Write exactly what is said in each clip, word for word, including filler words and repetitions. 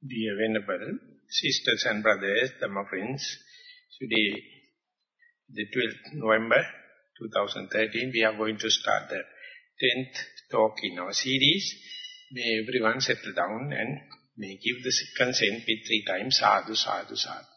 Dear Venerable Sisters and Brothers, Dhamma friends, today, the twelfth of November two thousand thirteen, we are going to start the tenth talk in our series. May everyone settle down and may give the consent with three times, sadhu, sadhu, sadhu.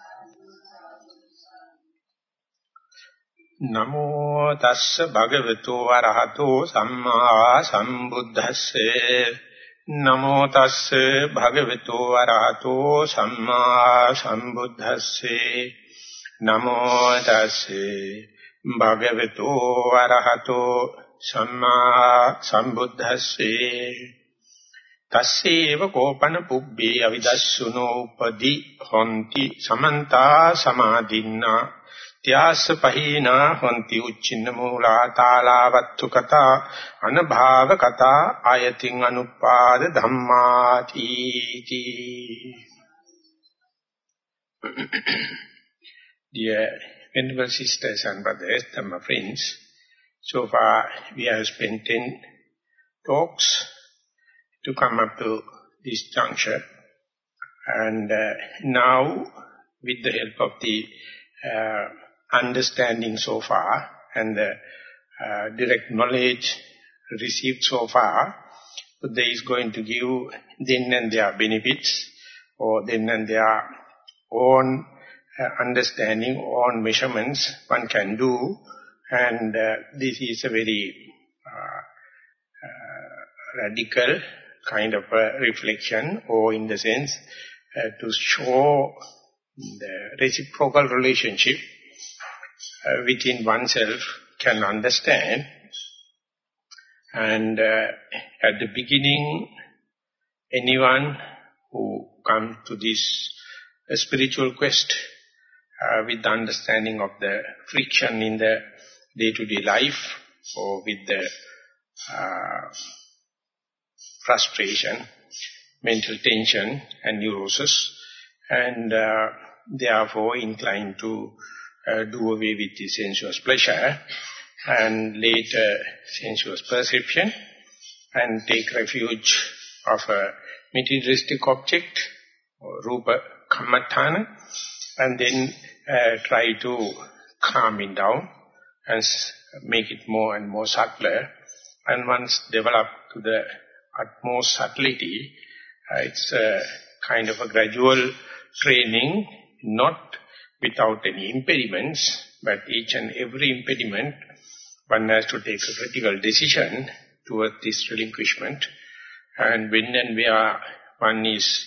Namo tassa bhagavato arahato samma sambuddhasse. Namo tassa bhagavato arahato samma sambuddhasse. Namo tassa bhagavato arahato samma sambuddhasse. Tasseva kopana pubbe avidassuno upadi honti samanta samadinna. Tyasa pahina honti uchinna mula talavattu kata anabhava kata ayating anupada dhammati. Dear Venerable Sisters and Brothers, Dhamma friends, so far we have spent ten talks to come up to this juncture, and uh, now with the help of the uh, understanding so far and the uh, direct knowledge received so far, Buddha is going to give then and their benefits, or then and their own uh, understanding, own measurements one can do, and uh, this is a very uh, uh, radical kind of a reflection, or in the sense uh, to show the reciprocal relationship uh, within oneself can understand. And uh, at the beginning, anyone who comes to this uh, spiritual quest uh, with the understanding of the friction in the day-to-day life, or with the uh, frustration, mental tension and neurosis, and uh, therefore inclined to uh, do away with the sensuous pleasure and later sensuous perception, and take refuge of a materialistic object, or rupa kammatthana, and then uh, try to calm it down and make it more and more subtler. And once developed to the utmost subtlety, uh, it's a kind of a gradual training, not without any impediments, but each and every impediment, one has to take a critical decision towards this relinquishment. And when and where one is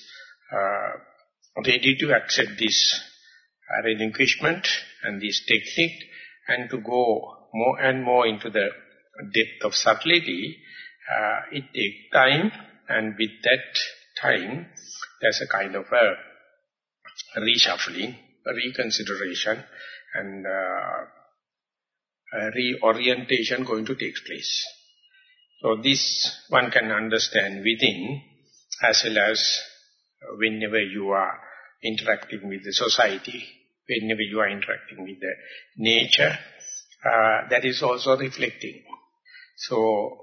uh, ready to accept this uh, relinquishment and this technique, and to go more and more into the depth of subtlety, uh, it takes time, and with that time, there's a kind of a reshuffling, a reconsideration, and uh, a reorientation going to take place. So this one can understand within, as well as whenever you are interacting with the society, whenever you are interacting with the nature, uh, that is also reflecting. So,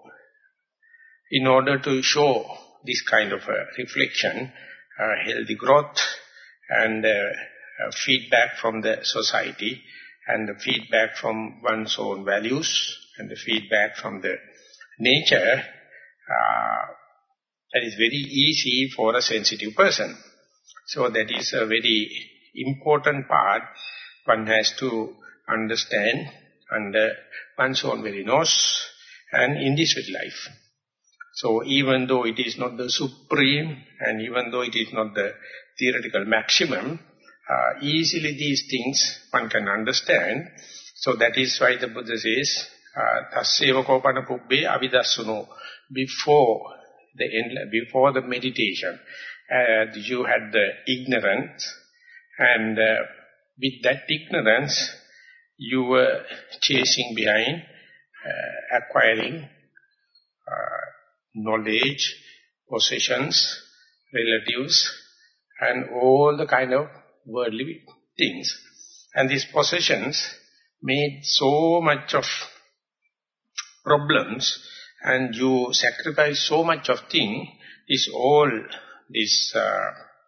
in order to show this kind of a reflection, uh, healthy growth, and uh, uh, feedback from the society, and the feedback from one's own values, and the feedback from the nature, uh, that is very easy for a sensitive person. So that is a very important part one has to understand under one's own very nose and in this very life. So even though it is not the supreme, and even though it is not the theoretical maximum, uh, easily these things one can understand. So that is why the Buddha says, Tasseva kopana pubbe avidassuno. Before the end, before the meditation, uh, you had the ignorance, and uh, with that ignorance, you were chasing behind, uh, acquiring uh, knowledge, possessions, relatives, and all the kind of worldly things. And these possessions made so much of problems, and you sacrifice so much of thing, is all this uh,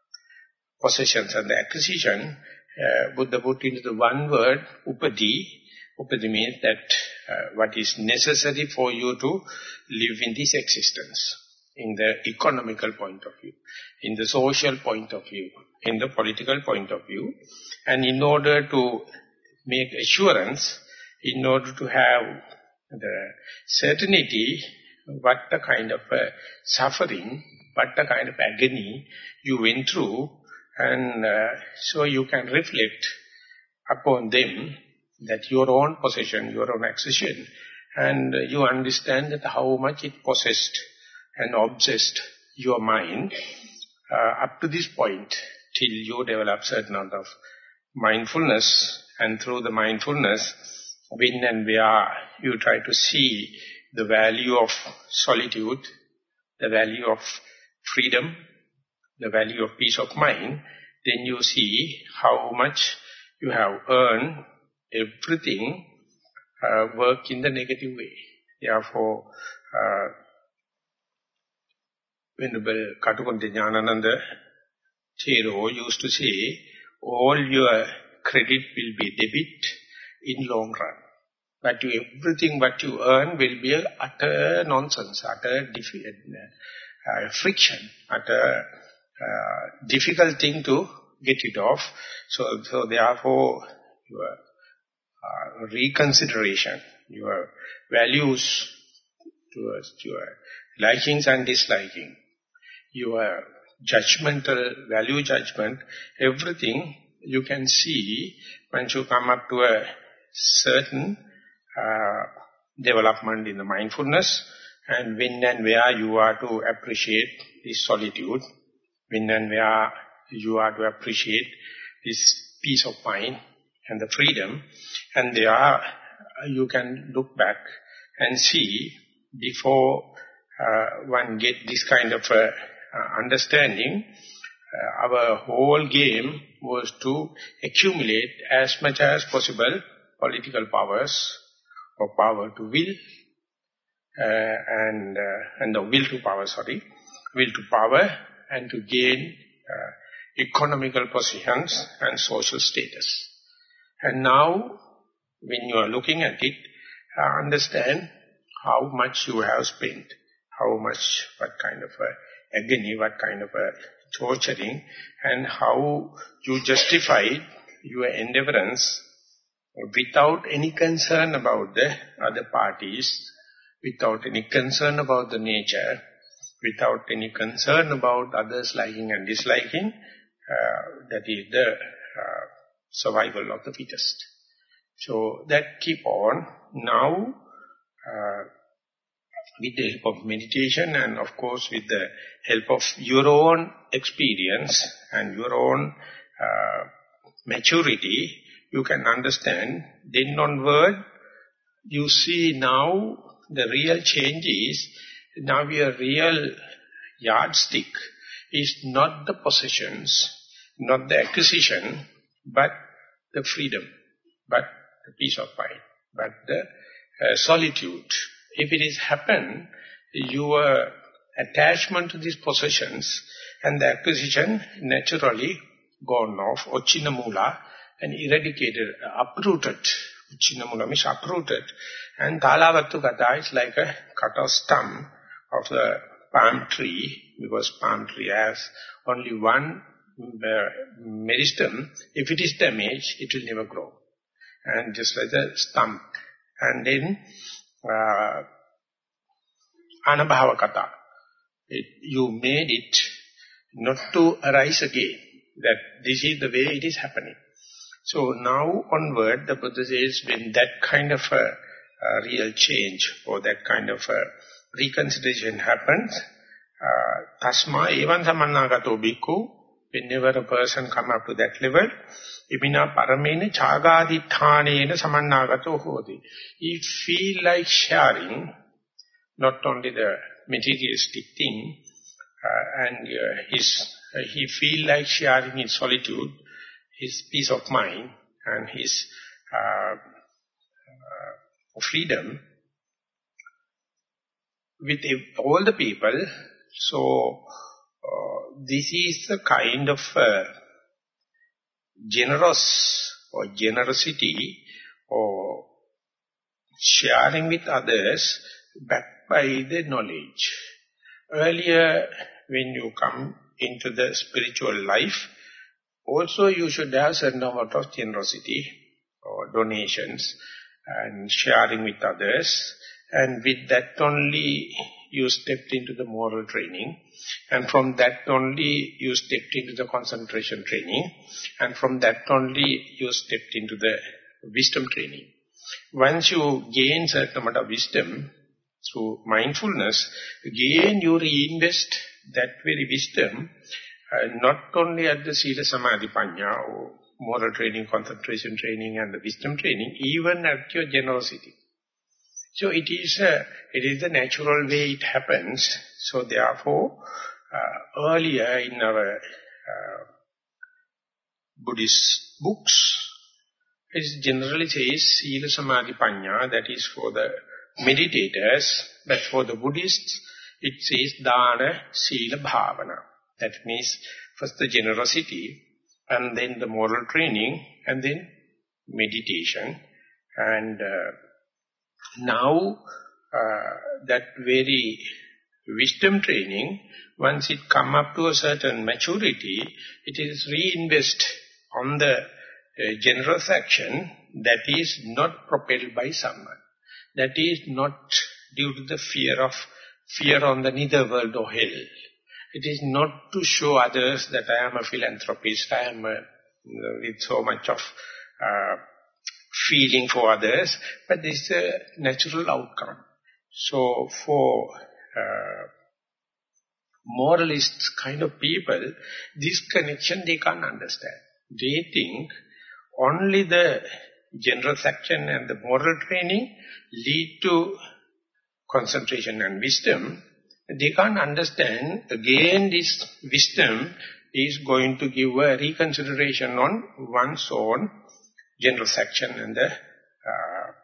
possessions and the acquisition, uh, Buddha put into the one word, upadi. Upadi means that uh, what is necessary for you to live in this existence, in the economical point of view, in the social point of view, in the political point of view. And in order to make assurance, in order to have the certainty, what the kind of uh, suffering, what the kind of agony you went through, and uh, so you can reflect upon them, that your own possession, your own acquisition, and uh, you understand that how much it possessed and obsessed your mind uh, up to this point, till you develop certain amount of mindfulness, and through the mindfulness, when and where you try to see the value of solitude, the value of freedom, the value of peace of mind, then you see how much you have earned. Everything uh, work in the negative way. Therefore, uh, Venerable Katukunte Jnanananda Thero used to say, all your credit will be debit in long run. But you, everything what you earn will be utter nonsense, utter uh, friction, utter uh, difficult thing to get it off. So, so therefore, your uh, reconsideration, your values towards your likings and disliking, your judgmental, value judgment, everything you can see once you come up to a certain uh, development in the mindfulness, and when and where you are to appreciate this solitude, when and where you are to appreciate this peace of mind and the freedom, and there you can look back and see, before uh, one get this kind of uh, uh, understanding, uh, our whole game was to accumulate as much as possible political powers, or power to will, uh, and uh, and the will to power, sorry, will to power, and to gain uh, economical positions and social status. And now, when you are looking at it, uh, understand how much you have spent, how much, what kind of a agony, what kind of a torturing, and how you justified your endeavorance without any concern about the other parties, without any concern about the nature, without any concern about others liking and disliking. Uh, that is the uh, survival of the fittest. So that keep on. Now, uh, with the help of meditation, and of course with the help of your own experience and your own uh, maturity, you can understand. Then onward, you see now the real change is, now your real yardstick is not the possessions, not the acquisition, but the freedom, but the peace of mind, but the uh, solitude. If it is happened, your attachment to these possessions and the acquisition naturally gone off, Ochinamula, and eradicated, uprooted. Ochinamula means uprooted. And Talavattu Gata is like a cut-off stump of the palm tree, because palm tree has only one uh, meristem. If it is damaged, it will never grow. And just like the stump. And then, uh, Anabhava Kata, it, you made it not to arise again, that this is the way it is happening. So now onward, the Buddha says, when that kind of a, a real change, or that kind of a reconsideration happens, uh, tasma evan samannagato bhikkhu, whenever a person come up to that level, imina paramena chagadithanena samannagato hoti. He feel like sharing not only the materialistic thing, uh, and uh, his, uh, he feel like sharing his solitude, his peace of mind, and his uh, uh, freedom with all the people. So, uh, this is the kind of uh, generous or generosity or sharing with others backed by the knowledge. Earlier, when you come into the spiritual life, also you should have certain amount of generosity or donations and sharing with others. And with that only you stepped into the moral training. And from that only you stepped into the concentration training. And from that only you stepped into the wisdom training. Once you gain certain amount of wisdom through mindfulness, again you reinvest that very wisdom, uh, not only at the Sila Samadhi Panya or moral training, concentration training and the wisdom training, even at your generosity. So it is a, it is the natural way it happens. So therefore, uh, earlier in our uh, Buddhist books, it generally says Sila Samadhi Panya, that is for the meditators, but for the Buddhists, it says Dana Sila Bhavana. That means first the generosity, and then the moral training, and then meditation. And uh, now uh, that very wisdom training, once it come up to a certain maturity, it is reinvest on the uh, generous action that is not propelled by someone. That is not due to the fear of fear on the nether-world or hell. It is not to show others that I am a philanthropist, I am a, with so much of uh, feeling for others, but this is a natural outcome. So for uh, moralist kind of people, this connection they can't understand. They think only the generous action and the moral training lead to concentration and wisdom. They can't understand, again this wisdom is going to give a reconsideration on one's own generous action and the uh,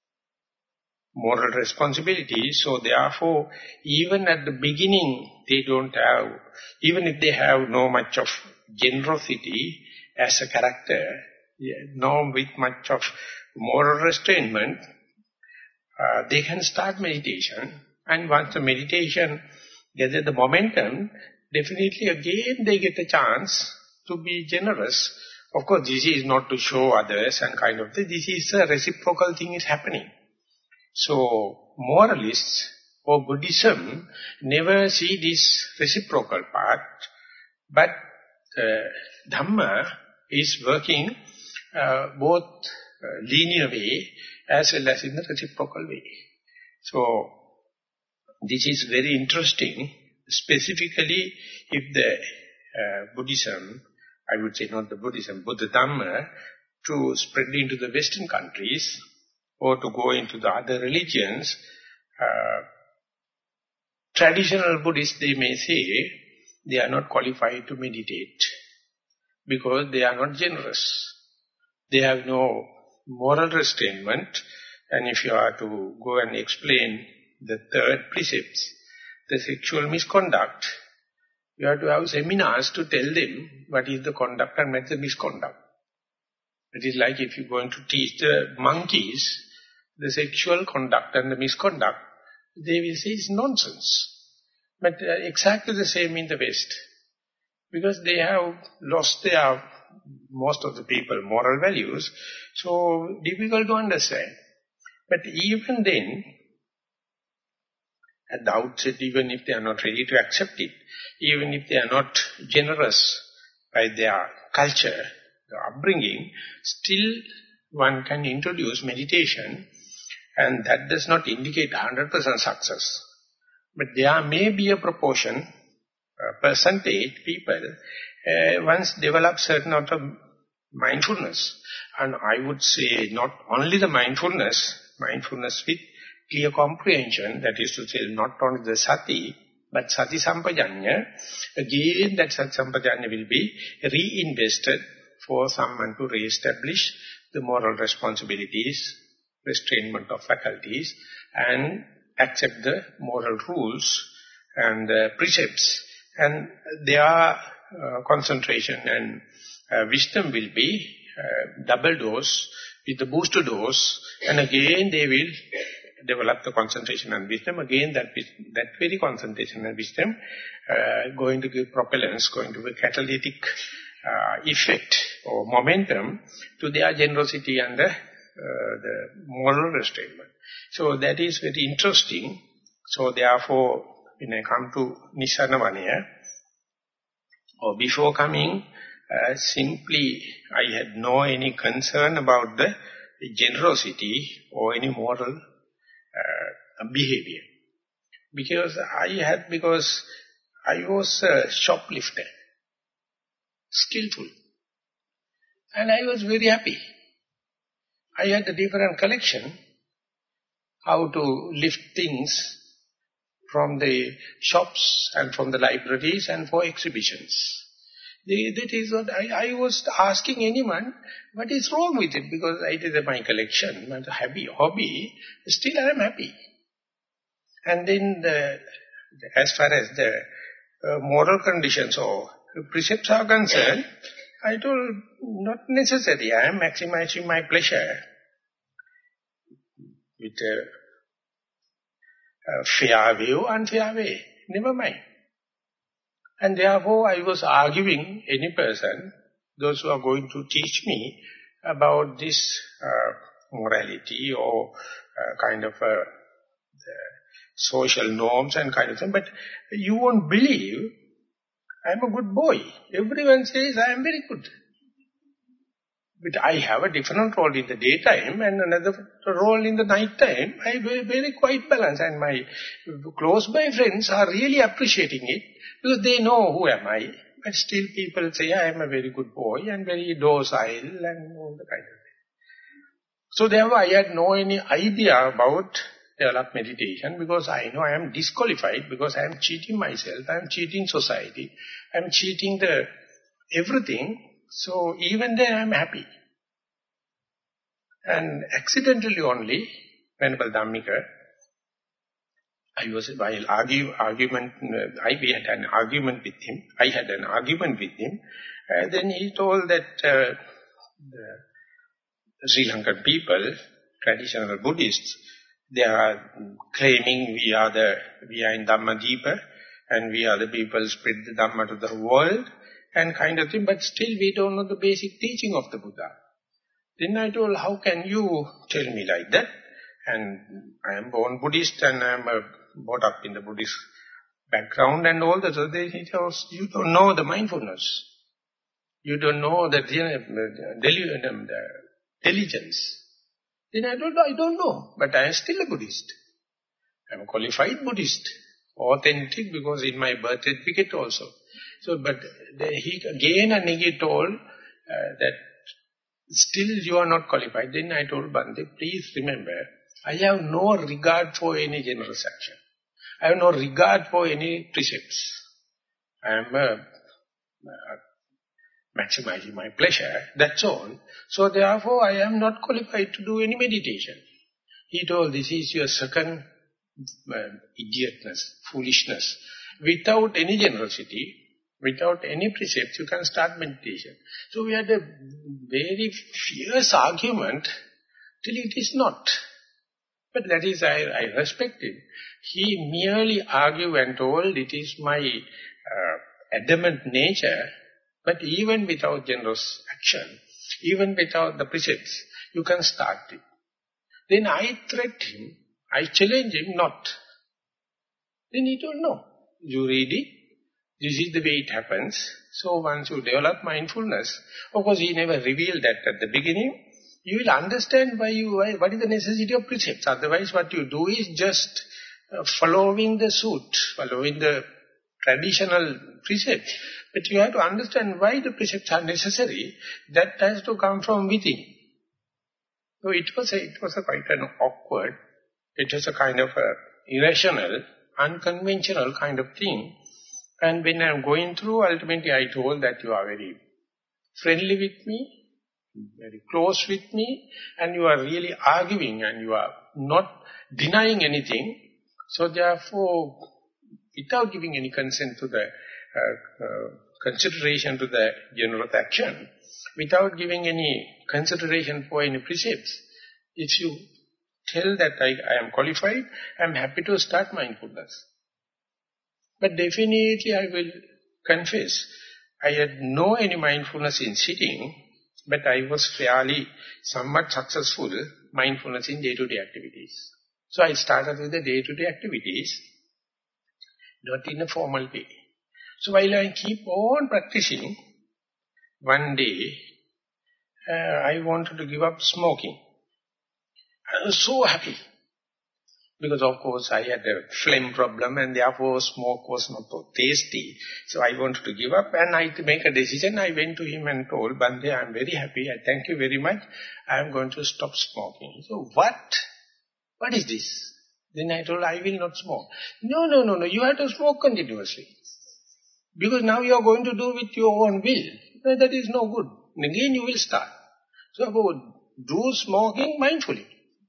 moral responsibility. So therefore, even at the beginning, they don't have, even if they have no much of generosity as a character, yeah, no with much of moral restrainment, uh, they can start meditation. And once the meditation gets the momentum, definitely again they get a chance to be generous. Of course, this is not to show others and kind of thing. This is a reciprocal thing is happening. So, moralists or Buddhism never see this reciprocal part, but uh, Dhamma is working uh, both uh, linear way as well as in the reciprocal way. So, this is very interesting, specifically if the uh, Buddhism, I would say not the Buddhism, Buddha Dhamma, to spread into the Western countries or to go into the other religions, uh, traditional Buddhists, they may say, they are not qualified to meditate because they are not generous. They have no moral restrainment, and if you are to go and explain the third precepts, the sexual misconduct, you have to have seminars to tell them what is the conduct and what is the misconduct. It is like if you are going to teach the monkeys the sexual conduct and the misconduct, they will say it's nonsense. But uh, exactly the same in the West. Because they have lost their, most of the people, moral values, so difficult to understand. But even then, at the outset, even if they are not ready to accept it, even if they are not generous by their culture, their upbringing, still one can introduce meditation, and that does not indicate one hundred percent success. But there may be a proportion, a percentage people, uh, once develop certain amount of mindfulness, and I would say not only the mindfulness, mindfulness with clear comprehension, that is to say not only the sati, but sati sampajanya, again that sati sampajanya will be reinvested for someone to re-establish the moral responsibilities, restrainment of faculties, and accept the moral rules and uh, precepts. And their uh, concentration and uh, wisdom will be uh, double dose with the booster dose, and again they will develop the concentration and wisdom. Again that, that very concentration and wisdom uh, going to give propellants, going to be catalytic uh, effect or momentum to their generosity and the, uh, the moral restraint. So that is very interesting. So therefore, when I come to Nisarnavaniya, or before coming, uh, simply I had no any concern about the generosity or any moral uh, behavior. Because I had, because I was a shoplifter, skillful. And I was very happy. I had a different collection, how to lift things from the shops and from the libraries and for exhibitions. The, that is what I, I was asking anyone, what is wrong with it? Because it is my collection, my hobby, hobby, still I am happy. And then the, as far as the uh, moral conditions or precepts are concerned, I told, not necessary, I am maximizing my pleasure with a Uh, fair way or unfair way, never mind. And therefore I was arguing any person, those who are going to teach me about this uh, morality or uh, kind of uh, the social norms and kind of thing. But you won't believe I am a good boy. Everyone says I am very good. But I have a different role in the daytime and another role in the night time. I am very, very quite balanced, and my close by friends are really appreciating it because they know who am I. But still people say I am a very good boy and very docile and all the kind of thing. So therefore I had no any idea about developed meditation because I know I am disqualified because I am cheating myself, I am cheating society, I am cheating the everything. So even then I am happy. And accidentally only, Venerable Dhammika, I was, while argue, argument, uh, I we had an argument with him, I had an argument with him, uh, then he told that uh, the Sri Lankan people, traditional Buddhists, they are claiming we are the, we are in Dhammadipa, and we are the people spread the Dhamma to the world, and kind of thing, but still we don't know the basic teaching of the Buddha. Then I told, how can you tell me like that? And I am born Buddhist and I am uh, brought up in the Buddhist background and all that. So they, he tells, you don't know the mindfulness. You don't know the, the, the, the diligence. Then I told, I don't know, but I am still a Buddhist. I am a qualified Buddhist, authentic because in my birth certificate also. So, but the, he again and again told uh, that still you are not qualified. Then I told Bhante, please remember, I have no regard for any generous action. I have no regard for any precepts. I am uh, uh, maximizing my pleasure, that's all. So therefore I am not qualified to do any meditation. He told, this is your second uh, idiotness, foolishness. Without any generosity, without any precepts, you can start meditation. So we had a very fierce argument till it is not. But that is, I, I respect him. He merely argued and told, it is my uh, adamant nature, but even without generous action, even without the precepts, you can start it. Then I threat him, I challenge him not. Then he told, no, you read it. This is the way it happens. So once you develop mindfulness, of course he never revealed that at the beginning, you will understand why you, why, what is the necessity of precepts. Otherwise what you do is just uh, following the suit, following the traditional precepts. But you have to understand why the precepts are necessary. That has to come from within. So it was a, it was a quite an awkward, it was a kind of a irrational, unconventional kind of thing. And when I am going through, ultimately I told that you are very friendly with me, very close with me, and you are really arguing and you are not denying anything. So therefore, without giving any consent to the uh, uh, consideration to the general action, without giving any consideration for any precepts, if you tell that I, I am qualified, I am happy to start mindfulness. But definitely I will confess, I had no any mindfulness in sitting, but I was fairly somewhat successful mindfulness in day-to-day activities. So I started with the day-to-day activities, not in a formal way. So while I keep on practicing, one day uh, I wanted to give up smoking. I was so happy. Because of course I had a phlegm problem and therefore smoke was not so tasty. So I wanted to give up and I to make a decision. I went to him and told, Bande, I am very happy. I thank you very much. I am going to stop smoking. So what? What is this? Then I told, I will not smoke. No, no, no, no. You have to smoke continuously. Because now you are going to do with your own will. No, that is no good. And again you will start. So do smoking mindfully.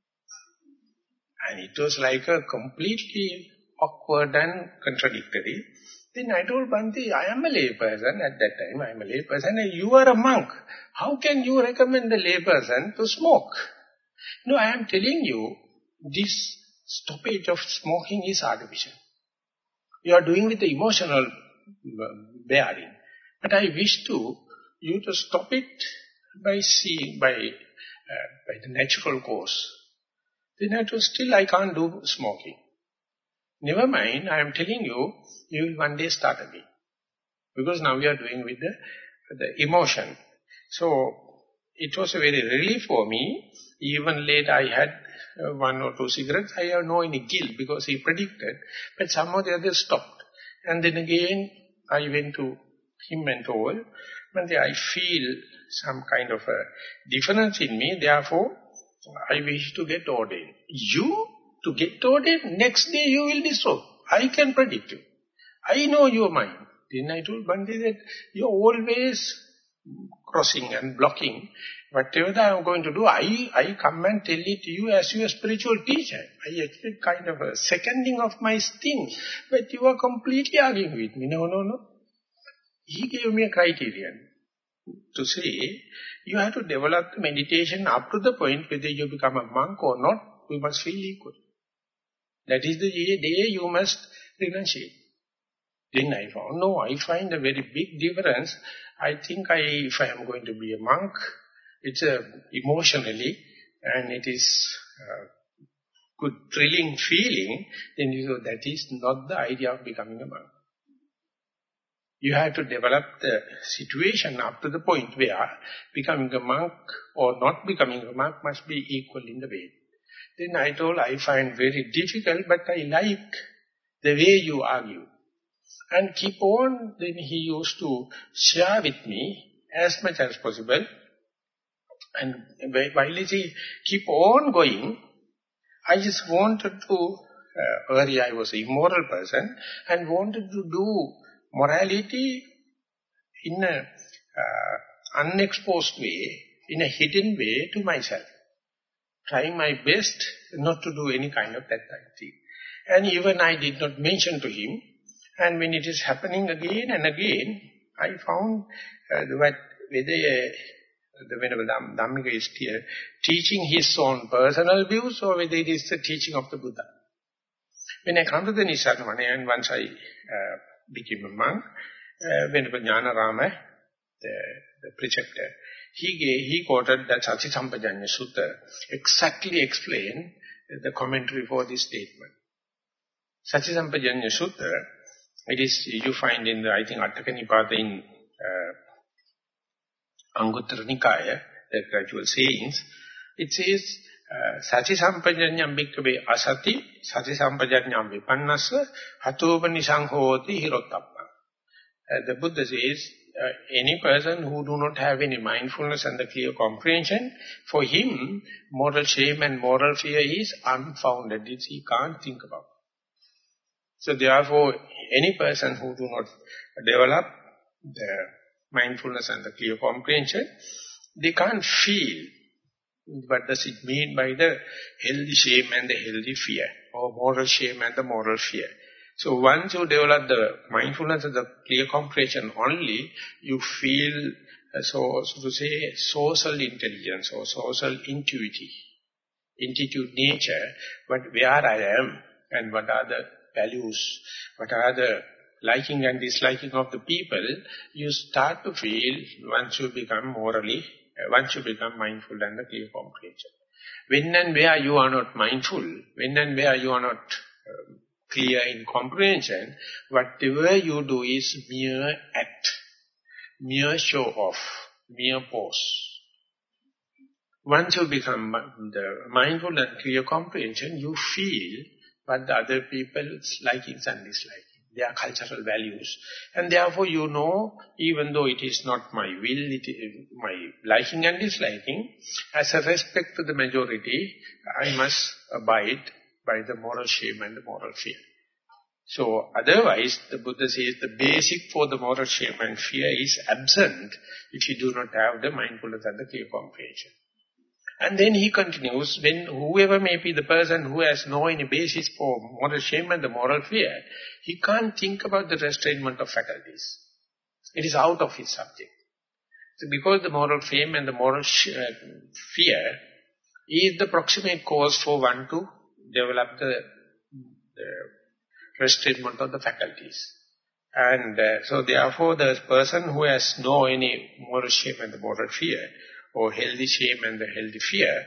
And it was like a completely awkward and contradictory. Then I told Bhante, I am a lay person at that time. I am a lay person and you are a monk. How can you recommend a lay person to smoke? No, I am telling you, this stoppage of smoking is artificial. You are doing with the emotional bearing. But I wish to you to stop it by seeing, by, uh, by the natural course. Then I told, still I can't do smoking. Never mind, I am telling you, you will one day start again. Because now we are doing with the, the emotion. So, it was a very relief for me. Even late I had uh, one or two cigarettes. I have no any guilt because he predicted. But somehow the others stopped. And then again, I went to him and told, but I feel some kind of a difference in me, therefore, I wish to get ordained. You, to get ordained, next day you will dissolve. I can predict you. I know your mind. Then I told Bhante that you are always crossing and blocking. Whatever I am going to do, I, I come and tell it to you as your spiritual teacher. I expect kind of a seconding of my things. But you are completely arguing with me. No, no, no. He gave me a criterion to say, you have to develop the meditation up to the point whether you become a monk or not, we must feel equal. That is the day you must renunciate. Then I found, no, I find a very big difference. I think I, if I am going to be a monk, it's a, emotionally, and it is a good thrilling feeling, then you know that is not the idea of becoming a monk. You have to develop the situation up to the point where becoming a monk or not becoming a monk must be equal in the way. Then I told, I find very difficult, but I like the way you argue. And keep on, then he used to share with me as much as possible. And while he keep on going, I just wanted to, uh, earlier I was an immoral person, and wanted to do morality in a uh, unexposed way, in a hidden way to myself. Trying my best not to do any kind of that type of thing. And even I did not mention to him. And when it is happening again and again, I found uh, the, whether uh, the Venerable Dhammika is here, teaching his own personal views or whether it is the teaching of the Buddha. When I come to the Nissarana, and once I uh, became a monk, uh, Venerable Jnanarama, the, the preceptor, he gave, he quoted that Satisampajanya Sutta, exactly explained the commentary for this statement. Satisampajanya Sutta, it is, you find in the, I think, Attaka Nipada in uh, Anguttara Nikaya, the gradual sayings, it says, Sati sampajanyam bhikkave asati, sati sampajanyam vipannasa, hatopani sanghoti hirottappa. The Buddha says, uh, any person who do not have any mindfulness and the clear comprehension, for him, moral shame and moral fear is unfounded. It's, he can't think about. So therefore, any person who do not develop the mindfulness and the clear comprehension, they can't feel what does it mean by the healthy shame and the healthy fear, or moral shame and the moral fear. So once you develop the mindfulness of the clear comprehension only, you feel, uh, so, so to say, social intelligence or social intuitive, intuitive nature, but where I am and what are the values, what are the liking and disliking of the people, you start to feel once you become morally, uh, once you become mindful and the clear comprehension. When and where you are not mindful, when and where you are not um, clear in comprehension, whatever you do is mere act, mere show off, mere pose. Once you become the mindful and clear comprehension, you feel what the other people's likings and dislikings, their cultural values. And therefore you know, even though it is not my will, it is my liking and disliking, as a respect to the majority, I must abide by the moral shame and the moral fear. So otherwise, the Buddha says the basic for the moral shame and fear is absent if you do not have the mindfulness and the clear comprehension. And then he continues, when whoever may be the person who has no any basis for moral shame and the moral fear, he can't think about the restrainment of faculties. It is out of his subject. So because the moral shame and the moral sh uh, fear is the proximate cause for one to develop the, the restrainment of the faculties. And uh, so therefore the person who has no any moral shame and the moral fear, or healthy shame and the healthy fear,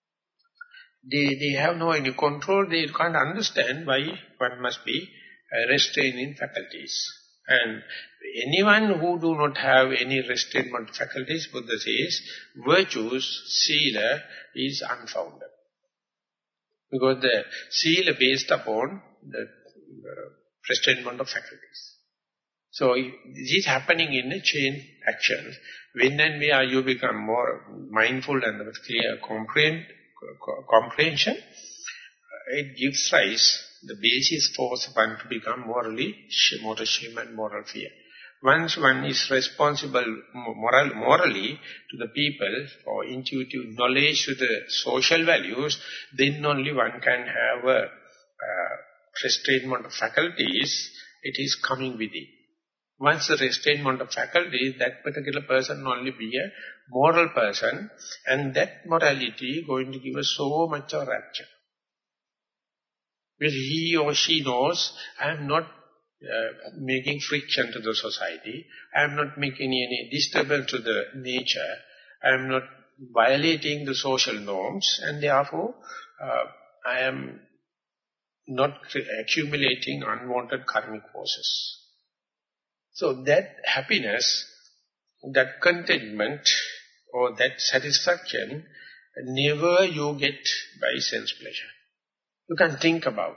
they, they have no any control, they can't understand why one must be uh, restrained in faculties. And anyone who do not have any restrainment faculties, Buddha says, virtues, sila, is unfounded. Because the sila based upon the uh, restrainment of faculties. So this is happening in a chain action. When and where you become more mindful and with clear comprehend, comprehension, it gives rise, the basis for one to become morally, moral shame and moral fear. Once one is responsible moral, morally to the people or intuitive knowledge to the social values, then only one can have a uh, restrainment of faculties, it is coming within. Once the restrainment of faculty, that particular person only be a moral person, and that morality going to give us so much of rapture. Because he or she knows, I am not uh, making friction to the society, I am not making any disturbance to the nature, I am not violating the social norms, and therefore uh, I am not accumulating unwanted karmic forces. So that happiness, that contentment or that satisfaction, never you get by sense pleasure. You can think about.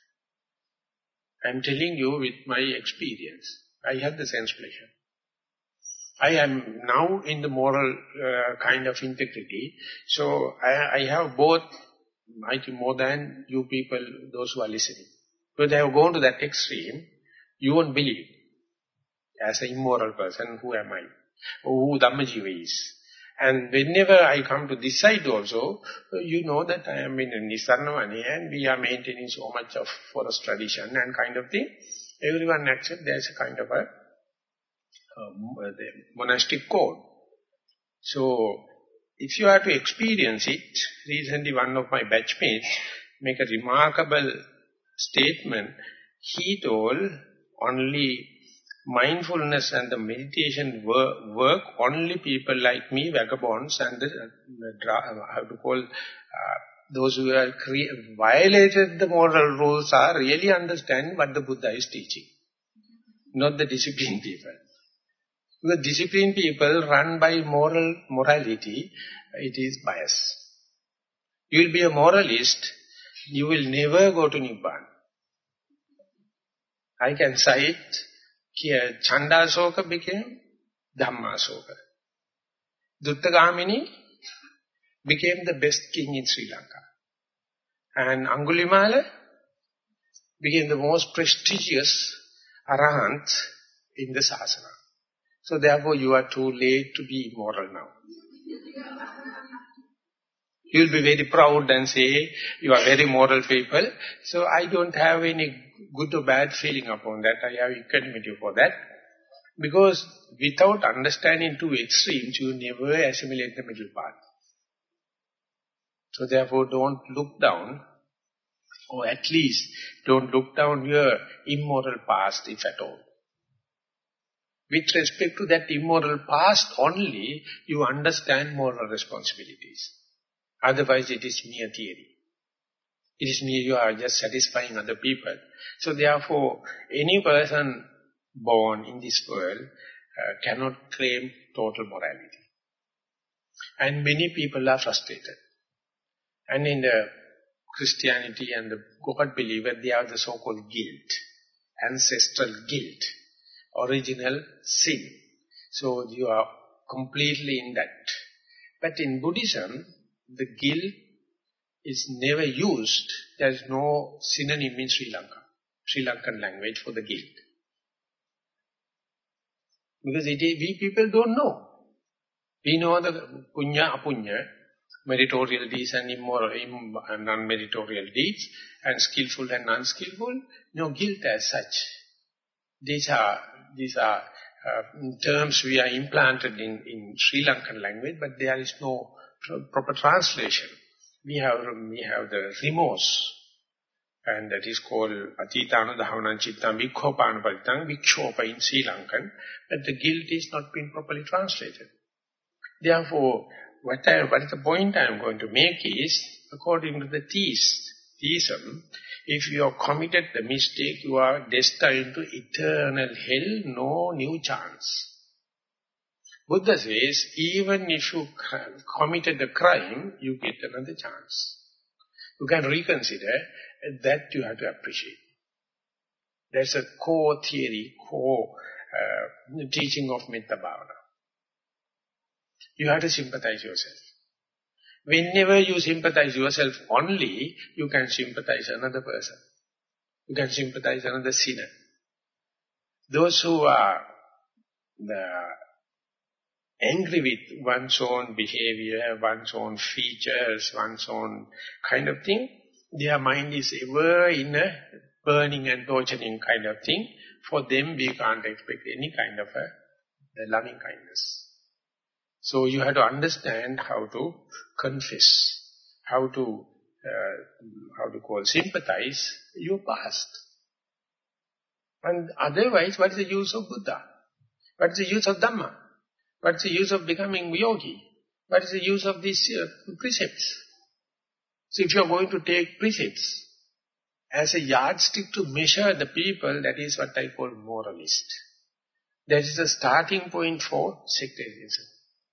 I am telling you with my experience. I have the sense pleasure. I am now in the moral uh, kind of integrity. So I, I have both, I think more than you people, those who are listening. Because I have gone to that extreme, you won't believe. As an immoral person, who am I? Or who Dhammajiva is. And whenever I come to this side also, you know that I am in a Nisarnavani and we are maintaining so much of forest tradition and kind of thing. Everyone accepts there is a kind of a um, the monastic code. So, if you have to experience it, recently one of my batchmates make a remarkable statement. He told only mindfulness and the meditation work, work only people like me, vagabonds, and the, the how to call uh, those who have violated the moral rules are really understand what the Buddha is teaching, not the disciplined people. Because disciplined people run by moral morality, it is bias. You will be a moralist, you will never go to Nibbana. I can cite here, Chandasoka became Dhammasoka. Duttagamini became the best king in Sri Lanka. And Angulimala became the most prestigious arahant in the sasana. So therefore you are too late to be immoral now. You will be very proud and say, you are very moral people. So I don't have any good or bad feeling upon that. I have equanimity for that. Because without understanding two extremes, you never assimilate the middle path. So therefore, don't look down, or at least don't look down your immoral past, if at all. With respect to that immoral past only, you understand moral responsibilities. Otherwise, it is mere theory. It is mere, you are just satisfying other people. So therefore, any person born in this world uh, cannot claim total morality. And many people are frustrated. And in the Christianity and the God believer, they have the so-called guilt, ancestral guilt, original sin. So you are completely in that. But in Buddhism, the guilt is never used. There is no synonym in Sri Lanka, Sri Lankan language for the guilt. Because it is, we people don't know. We know the punya, apunya, meritorial deeds and immoral, im, and non-meritorial deeds, and skillful and unskillful. No guilt as such. These are, these are uh, terms we are implanted in, in Sri Lankan language, but there is no proper translation. We have, we have the remorse, and that is called Atitana Dhavanam Chittam Vikkhopana Palitang, Vikshopa in Sri Lankan, but the guilt is not been properly translated. Therefore, what, I, what is the point I am going to make is, according to the theist, theism, if you have committed the mistake, you are destined to eternal hell, no new chance. Buddha says, even if you committed a crime, you get another chance. You can reconsider, that you have to appreciate. That's a core theory, core uh, teaching of Metta Bhavana. You have to sympathize yourself. Whenever you sympathize yourself only, you can sympathize another person. You can sympathize another sinner. Those who are the angry with one's own behavior, one's own features, one's own kind of thing, their mind is ever in a burning and torturing kind of thing. For them, we can't expect any kind of a the loving kindness. So you have to understand how to confess, how to, uh, how to call, sympathize your past. And otherwise, what is the use of Buddha? What is the use of Dhamma? What is the use of becoming yogi? What is the use of these uh, precepts? So if you are going to take precepts as a yardstick to measure the people, that is what I call moralist. That is the starting point for sectarianism.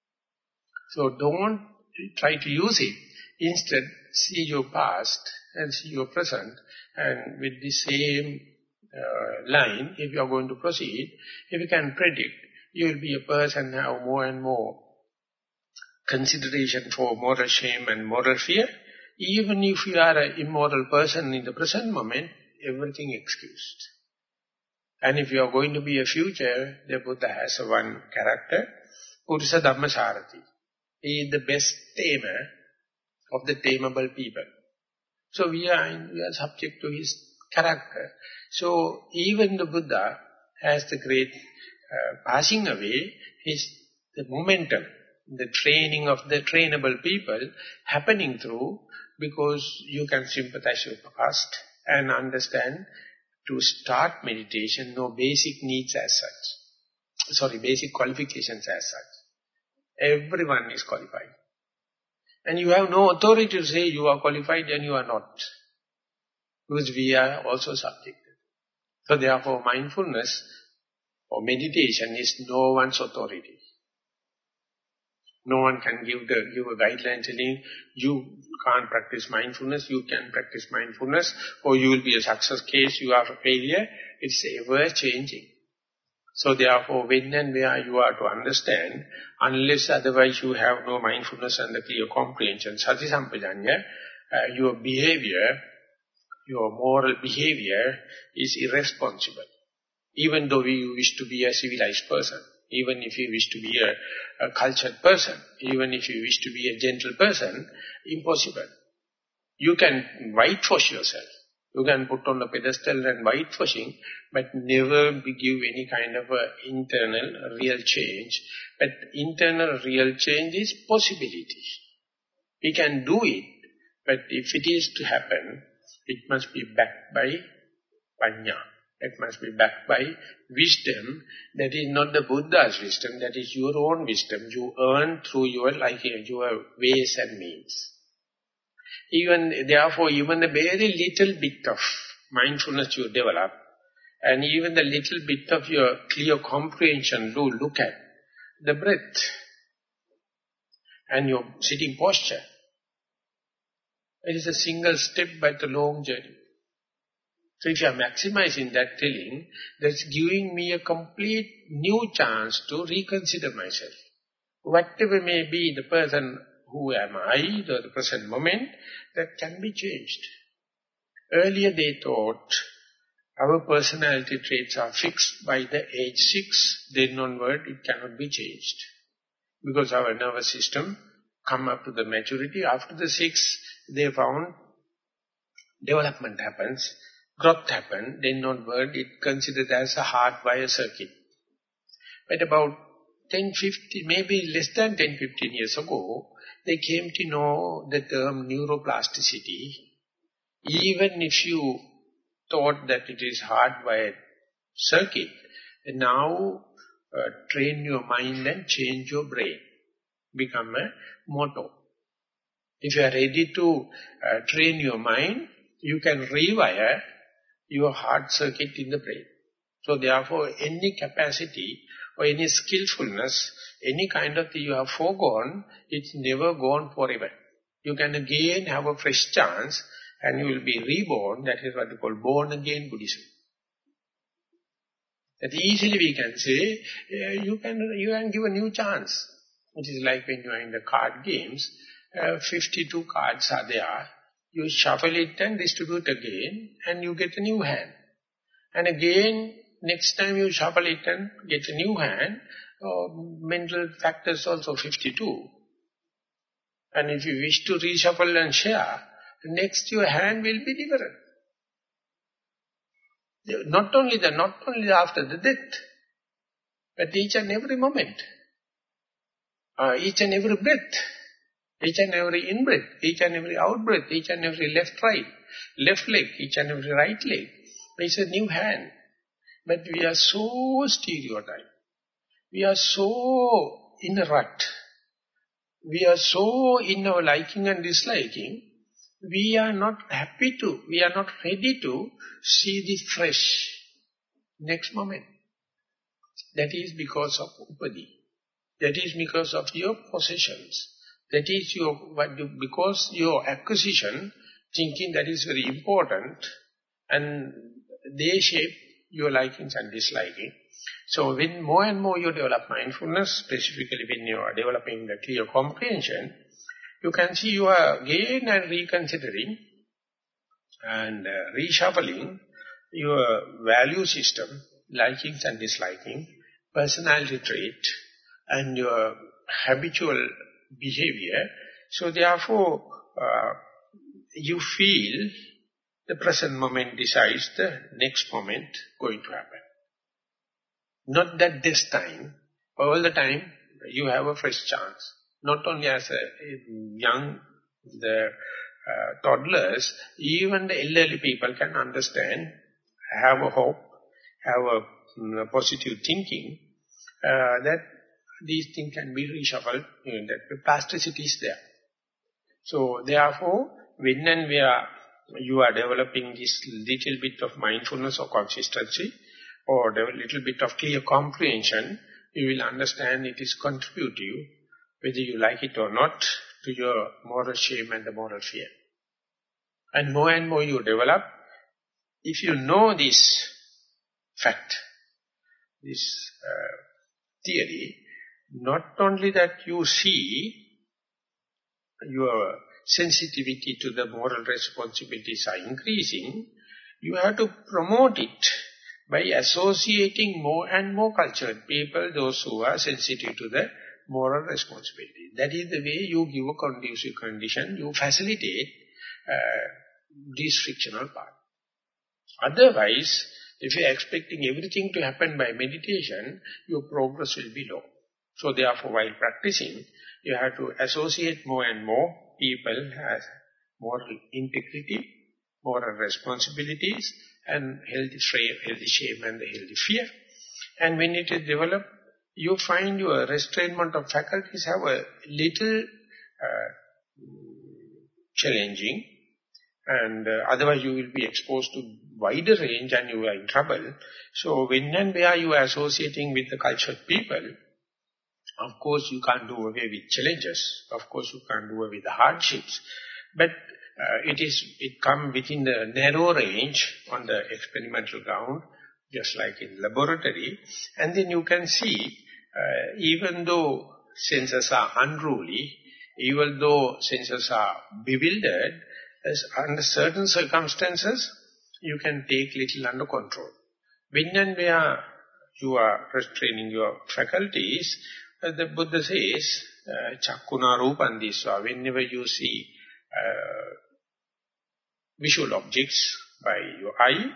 So don't try to use it. Instead, see your past and see your present. And with the same uh, line, if you are going to proceed, if you can predict, you will be a person have more and more consideration for moral shame and moral fear. Even if you are an immoral person in the present moment, everything excused. And if you are going to be a future, the Buddha has a one character, Purisa Dhammasarati. He is the best tamer of the tameable people. So we are, in, we are subject to his character. So even the Buddha has the great uh, passing away, his the momentum, the training of the trainable people happening through, because you can sympathize your past and understand to start meditation, no basic needs as such. Sorry, basic qualifications as such. Everyone is qualified. And you have no authority to say you are qualified and you are not. Because we are also subjected. So therefore mindfulness or meditation is no one's authority. No one can give the give a guideline telling you can't practice mindfulness, you can practice mindfulness, or you will be a success case, you are a failure. It's ever changing. So therefore, when and where you are to understand, unless otherwise you have no mindfulness and the clear comprehension, sati sampajanya, uh, your behavior, your moral behavior is irresponsible. Even though we wish to be a civilized person, even if you wish to be a, a cultured person, even if you wish to be a gentle person, impossible. You can whitewash yourself. You can put on the pedestal and whitewashing, but never give any kind of a internal real change. But internal real change is possibility. We can do it, but if it is to happen, it must be backed by panya. It must be backed by wisdom. That is not the Buddha's wisdom, that is your own wisdom. You earn through your, like, your ways and means. Even, therefore, even a very little bit of mindfulness you develop, and even the little bit of your clear comprehension, do look at the breath and your sitting posture. It is a single step but a long journey. So if you are maximizing that feeling, that's giving me a complete new chance to reconsider myself. Whatever may be the person, who am I, the, the present moment, that can be changed. Earlier they thought our personality traits are fixed by the age six, then onward it cannot be changed. Because our nervous system come up to the maturity. After the six, they found development happens, growth happens, then onward it considered as a hardwire circuit. But about ten, fifty, maybe less than ten, fifteen years ago, they came to know the term neuroplasticity. Even if you thought that it is hardwired circuit, now uh, train your mind and change your brain. Become a motto. If you are ready to uh, train your mind, you can rewire your heart circuit in the brain. So therefore, any capacity or any skillfulness, any kind of thing you have foregone, it's never gone forever. You can again have a fresh chance and you will be reborn. That is what we call born-again Buddhism. That easily we can say, uh, you can you can give a new chance. It is like when you are in the card games, uh, fifty-two cards are there. You shuffle it and distribute again, and you get a new hand. And again, next time you shuffle it and get a new hand, uh, mental factors also fifty-two. And if you wish to reshuffle and share, next your hand will be different. Not only the, not only after the death, but each and every moment, uh, each and every breath, each and every in-breath, each and every out-breath, each and every left-right, left leg, each and every right leg. It's a new hand. But we are so stereotyped. We are so in a rut. We are so in our liking and disliking. We are not happy to, we are not ready to see the fresh next moment. That is because of upadi. That is because of your possessions. That is your, what you, because your acquisition, thinking that is very important, and they shape your likings and disliking. So when more and more you develop mindfulness, specifically when you are developing the clear comprehension, you can see you are again and reconsidering and uh, reshuffling your value system, likings and disliking, personality trait, and your habitual behavior. So therefore, uh, you feel the present moment decides the next moment going to happen. Not that this time, all the time you have a fresh chance. Not only as a young, the uh, toddlers, even the elderly people can understand, have a hope, have a um, positive thinking, uh, that these things can be reshuffled, you know, that plasticity is there. So therefore, when and where you are developing this little bit of mindfulness or consistency, or a little bit of clear comprehension, you will understand it is contributive, whether you like it or not, to your moral shame and the moral fear. And more and more you develop, if you know this fact, this uh, theory, not only that you see your sensitivity to the moral responsibilities are increasing, you have to promote it by associating more and more cultured people, those who are sensitive to the moral responsibility. That is the way you give a conducive condition, you facilitate uh, this frictional part. Otherwise, if you are expecting everything to happen by meditation, your progress will be low. So therefore, while practicing, you have to associate more and more people as moral integrity, moral responsibilities, and healthy shame, healthy shame and the healthy fear. And when it is developed, you find your restrainment of faculties have a little uh, challenging, and uh, otherwise you will be exposed to wider range and you are in trouble. So when and where you are associating with the cultured people, of course you can't do away with challenges, of course you can't do away with the hardships, but uh, it is it comes within the narrow range on the experimental ground, just like in laboratory, and then you can see, uh, even though senses are unruly, even though senses are bewildered, as under certain circumstances, you can take little under control. When and where you are restraining your faculties, uh, the Buddha says, Chakkuna Rupandisva, whenever you see uh, visual objects by your eye,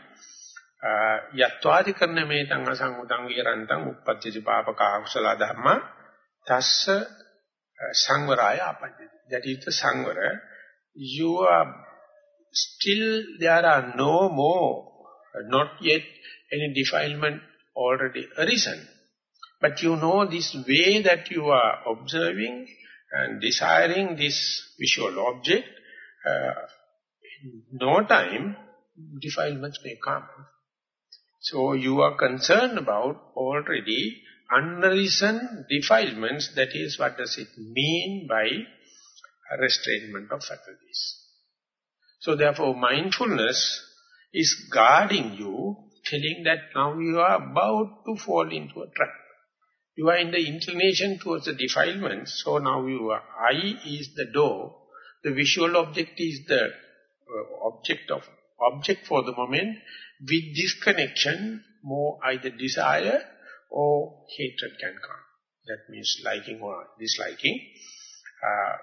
Yatvadi karna metang asangutang virantang uppatjati papaka akusala dhamma tassa sangvaraya apajjati. That is the sangvara. You are still, there are no more, not yet any defilement already arisen. But you know this way that you are observing and desiring this visual object, uh, in no time, defilements may come. So you are concerned about already unarisen defilements. That is, what does it mean by restrainment of faculties? So therefore mindfulness is guarding you, telling that now you are about to fall into a trap. You are in the inclination towards the defilement, so now your eye is the door, the visual object is the uh, object of object for the moment. With this connection, more either desire or hatred can come. That means liking or disliking. Uh,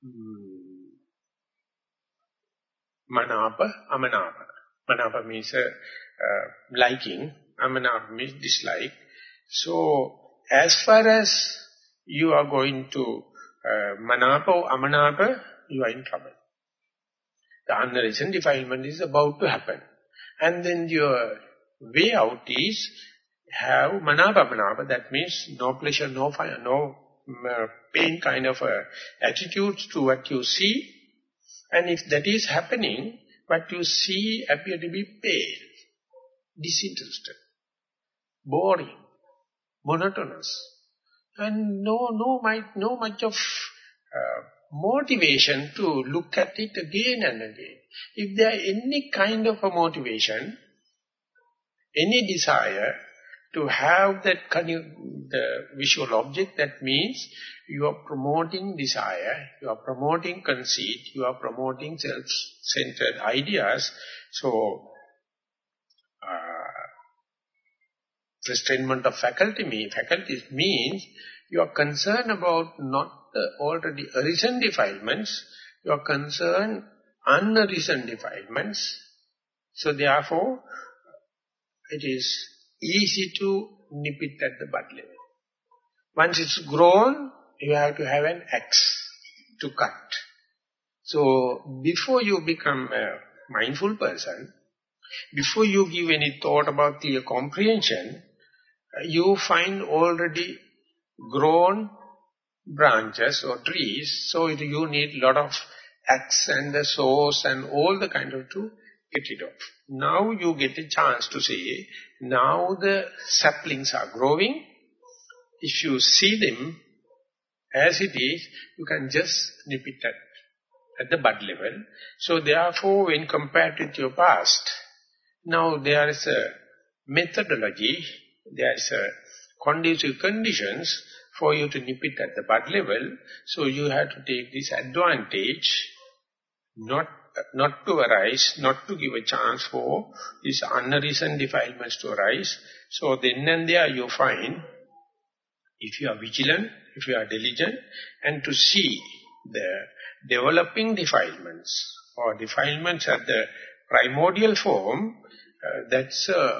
manapa, amanapa. Manapa means uh, uh, liking, amanapa means dislike. So, as far as you are going to uh, manapa or amanapa, you are in trouble. The unarisen defilement is about to happen. And then your way out is have manapa manapa, that means no pleasure, no fire, no uh, pain kind of uh, attitudes to what you see. And if that is happening, what you see appear to be pale, disinterested, boring, monotonous, and no, no, might, no much of uh, motivation to look at it again and again. If there is any kind of a motivation, any desire to have that the visual object, that means you are promoting desire, you are promoting conceit, you are promoting self-centered ideas. So, uh, restrainment of faculty me, faculties means you are concerned about not the already arisen defilements, you are concerned unarisen defilements. So therefore, it is easy to nip it at the bud level. Once it's grown, you have to have an axe to cut. So before you become a mindful person, before you give any thought about the comprehension, you find already grown branches or trees, so you need a lot of axe and the saws and all the kind of to get it off. Now you get a chance to say, now the saplings are growing. If you see them as it is, you can just nip it at, at the bud level. So therefore, when compared with your past, now there is a methodology, there is a conducive conditions for you to nip it at the bud level. So you have to take this advantage, not not to arise, not to give a chance for these unreasoned defilements to arise. So then and there you find, if you are vigilant, if you are diligent, and to see the developing defilements or defilements at the primordial form, uh, that's a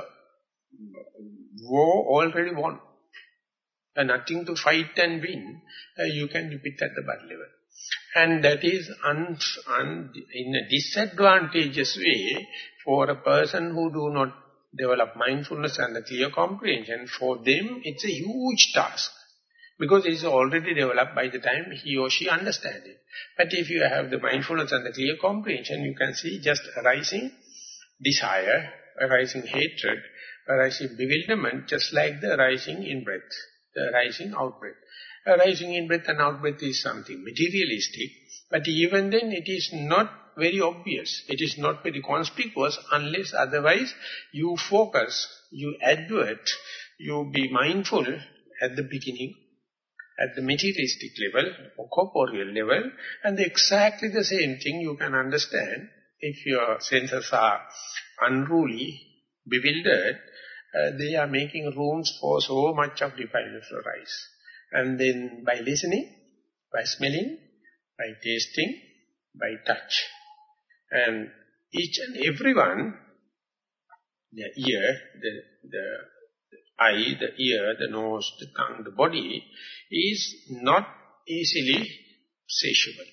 war already won. And nothing to fight and win, uh, you can repeat at the bud level. And that is un, un, in a disadvantageous way for a person who do not develop mindfulness and a clear comprehension. For them, it's a huge task. Because it is already developed by the time he or she understands it. But if you have the mindfulness and the clear comprehension, you can see just arising desire, arising hatred, arising bewilderment, just like the arising in-breath, the arising out-breath. Arising in-breath and out-breath is something materialistic, but even then it is not very obvious. It is not very conspicuous unless otherwise you focus, you advert, you be mindful at the beginning, at the materialistic level or corporeal level, and exactly the same thing you can understand if your senses are unruly, bewildered, uh, they are making rooms for so much of defilement to arise. And then by listening, by smelling, by tasting, by touch. And each and every one, the ear, the, the, the eye, the ear, the nose, the tongue, the body, is not easily satiable.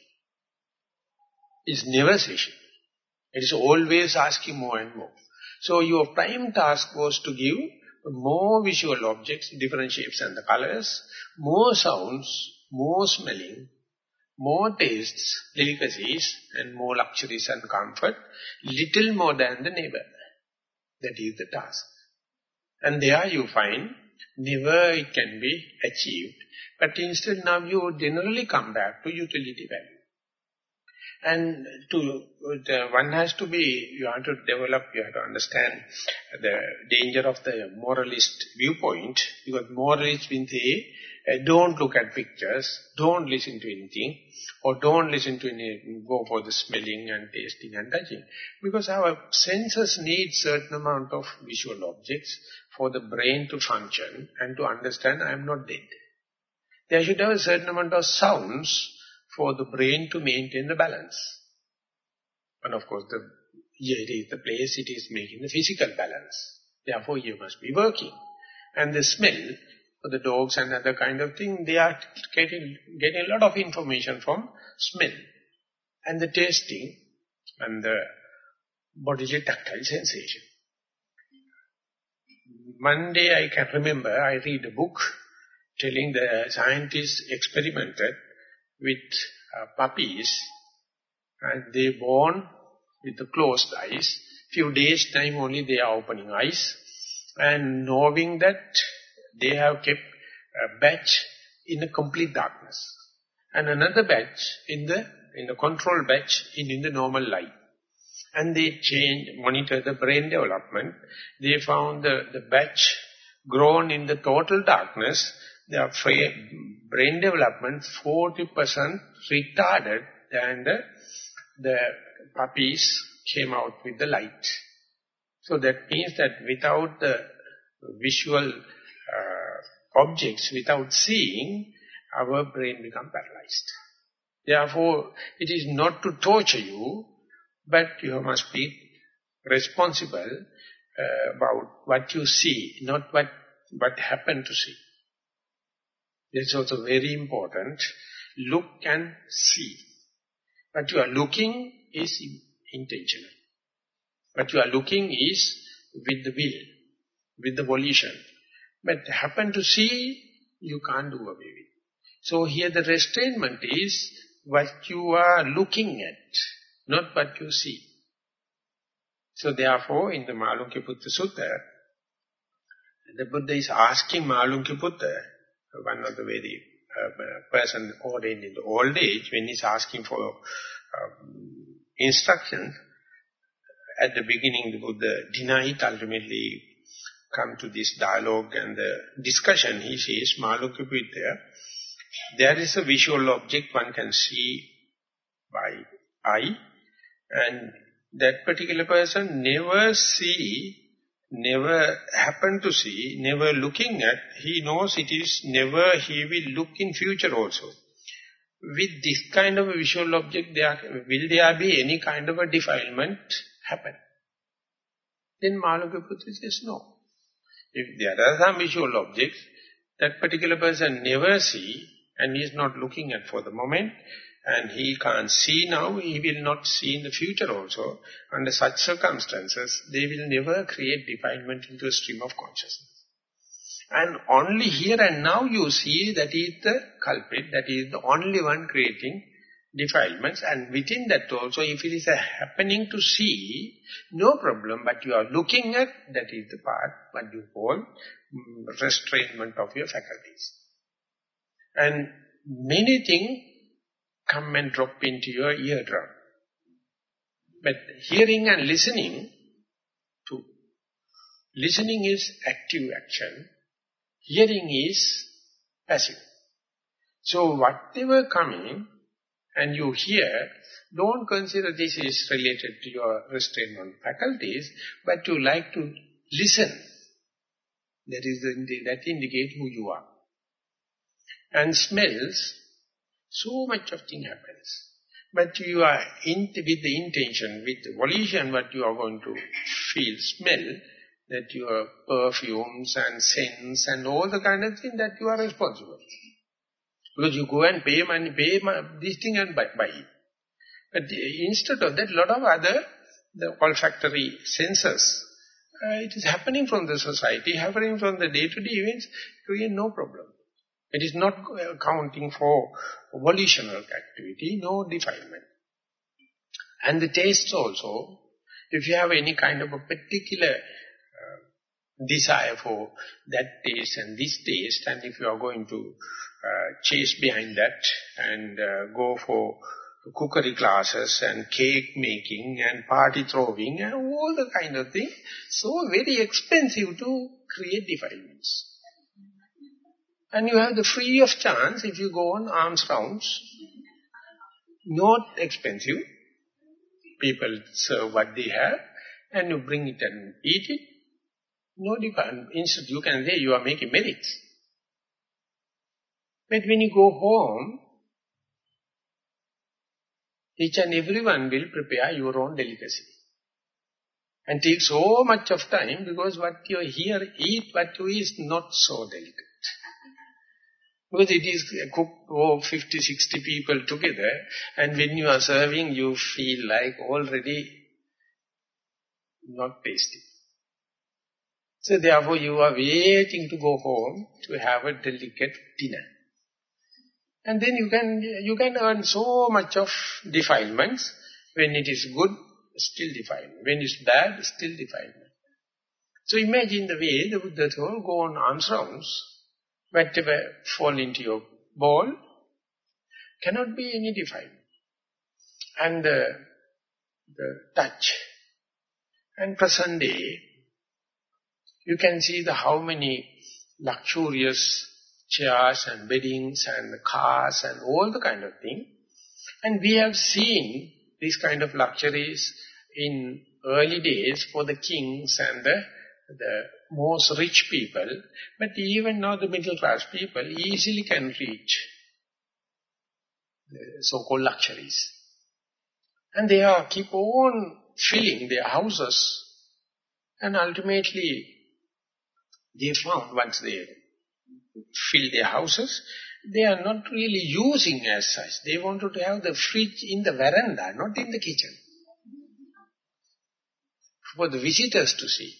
It's never satiable. It is always asking more and more. So your prime task was to give more visual objects, different shapes and the colors, more sounds, more smelling, more tastes, delicacies, and more luxuries and comfort, little more than the neighbor. That is the task. And there you find, never it can be achieved. But instead now you generally come back to utility value. And to the, one has to be, you have to develop, you have to understand the danger of the moralist viewpoint, because moralists will say, uh, don't look at pictures, don't listen to anything, or don't listen to any, go for the smelling and tasting and touching. Because our senses need certain amount of visual objects for the brain to function and to understand I am not dead. There should have a certain amount of sounds for the brain to maintain the balance. And of course, the ear is the place it is making the physical balance. Therefore, ear must be working. And the smell, for the dogs and other kind of thing, they are getting, getting a lot of information from smell. And the tasting and the bodily tactile sensation. One day I can remember, I read a book telling the scientists experimented with uh, puppies, and they born with the closed eyes. Few days time only they are opening eyes, and knowing that they have kept a batch in a complete darkness, and another batch in the in the control batch in, in the normal light. And they change, monitor the brain development. They found the, the batch grown in the total darkness, their brain development forty percent retarded, and the, the puppies came out with the light. So that means that without the visual uh, objects, without seeing, our brain becomes paralyzed. Therefore, it is not to torture you, but you must be responsible uh, about what you see, not what, what happened to see. It's also very important. Look and see. What you are looking is intentional. What you are looking is with the will, with the volition. But happen to see, you can't do away with. So here the restrainment is what you are looking at, not what you see. So therefore, in the Mālunkya-Putta Sutta, the Buddha is asking Mālunkya-Putta, one of the very uh, person ordained in the old age, when he's asking for um, instruction, at the beginning the Buddha denied, ultimately come to this dialogue and the discussion. He says, Mālunkya-Putta, there is a visual object one can see by eye, And that particular person never see, never happen to see, never looking at, he knows it is never, he will look in future also. With this kind of a visual object, there, will there be any kind of a defilement happen? Then Malokaputra says no. If there are some visual objects, that particular person never see, and he is not looking at for the moment, and he can't see now, he will not see in the future also. Under such circumstances, they will never create defilement into a stream of consciousness. And only here and now you see that he is the culprit, that he is the only one creating defilements. And within that also, if it is a happening to see, no problem, but you are looking at, that is the part, what you call um, restrainment of your faculties. And many things come and drop into your eardrum. But hearing and listening, too. Listening is active action. Hearing is passive. So whatever coming and you hear, don't consider this is related to your restrainment faculties, but you like to listen. That is the, that indicates who you are. And smells, so much of thing happens. But you are in, with the intention, with the volition, what you are going to feel, smell, that your perfumes and scents and all the kind of thing that you are responsible. Because you go and pay money, pay this thing and buy, buy it. But instead of that, a lot of other, the olfactory senses, uh, it is happening from the society, happening from the day-to-day events, create no problem. It is not accounting for volitional activity, no defilement. And the tastes also, if you have any kind of a particular desire for that taste and this taste, and if you are going to uh, chase behind that and uh, go for cookery classes and cake making and party throwing and all the kind of thing, so very expensive to create defilements. And you have the free of chance if you go on alms rounds, not expensive. People serve what they have and you bring it and eat it. No different. Instead, you can say you are making merits. But when you go home, each and everyone will prepare your own delicacy. And take so much of time because what you here eat, what you eat is not so delicate. Because it is cooked for fifty, sixty people together, and when you are serving, you feel like already not tasty. So therefore you are waiting to go home to have a delicate dinner. And then you can you can earn so much of defilements. When it is good, still defilement. When it's bad, still defilement. So imagine the way the Buddha told, go on alms rounds, whatever fall into your bowl, cannot be any defilement. And the, the touch. And present day, you can see the how many luxurious chairs and beddings and cars and all the kind of thing. And we have seen these kind of luxuries in early days for the kings and the, the most rich people. But even now the middle class people easily can reach the so-called luxuries. And they are keep on filling their houses. And ultimately, they found once they fill their houses, they are not really using as such. They wanted to have the fridge in the veranda, not in the kitchen. For the visitors to see.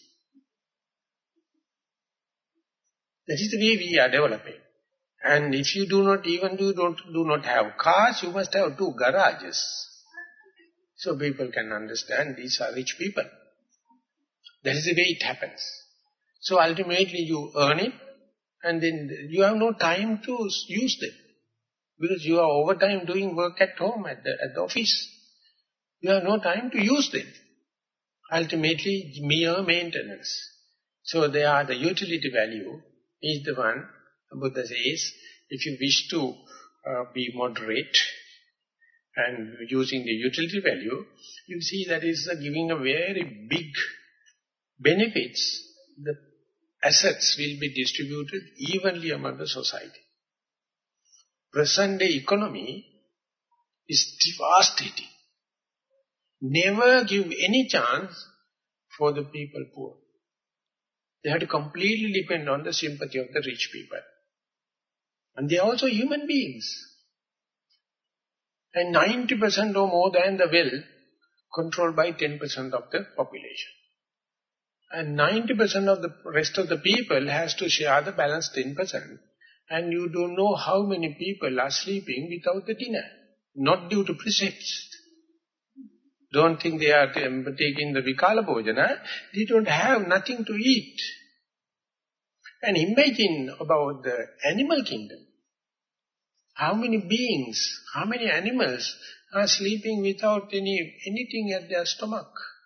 That is the way we are developing. And if you do not even do, don't, do not have cars, you must have two garages. So people can understand these are rich people. That is the way it happens. So ultimately you earn it, and then you have no time to use them. Because you are overtime doing work at home, at the, at the office. You have no time to use them. Ultimately, mere maintenance. So they are the utility value is the one, the Buddha says, if you wish to uh, be moderate, and using the utility value, you see that is uh, giving a very big benefits. The assets will be distributed evenly among the society. Present day economy is devastating. Never give any chance for the people poor. They have to completely depend on the sympathy of the rich people. And they are also human beings. And ninety percent or more than the wealth controlled by ten percent of the population. And ninety percent of the rest of the people has to share the balance ten percent. And you don't know how many people are sleeping without the dinner. Not due to precepts. Don't think they are taking the Vikala Bhojana. They don't have nothing to eat. And imagine about the animal kingdom. How many beings, how many animals are sleeping without any anything at their stomach?